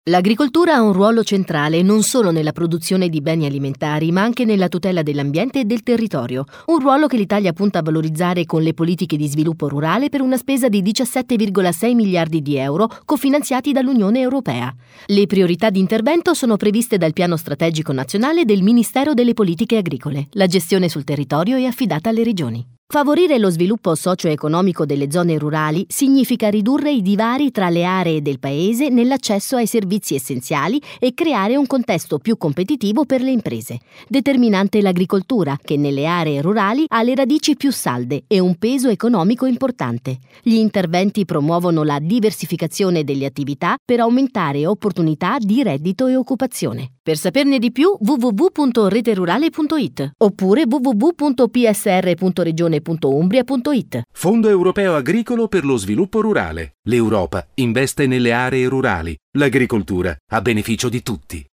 L'agricoltura ha un ruolo centrale non solo nella produzione di beni alimentari, ma anche nella tutela dell'ambiente e del territorio. Un ruolo che l'Italia punta a valorizzare con le politiche di sviluppo rurale per una spesa di 17,6 miliardi di euro cofinanziati dall'Unione Europea. Le priorità di intervento sono previste dal Piano Strategico Nazionale del Ministero delle Politiche Agricole. La gestione sul territorio è affidata alle regioni. Favorire lo sviluppo socio-economico delle zone rurali significa ridurre i divari tra le aree del paese nell'accesso ai servizi essenziali e creare un contesto più competitivo per le imprese. Determinante l'agricoltura, che nelle aree rurali ha le radici più salde e un peso economico importante. Gli interventi promuovono la diversificazione delle attività per aumentare opportunità di reddito e occupazione. Per saperne di più www.reterurale.it oppure www.psr.regione.umbria.it. Fondo Europeo Agricolo per lo Sviluppo Rurale. L'Europa investe nelle aree rurali. L'agricoltura a beneficio di tutti.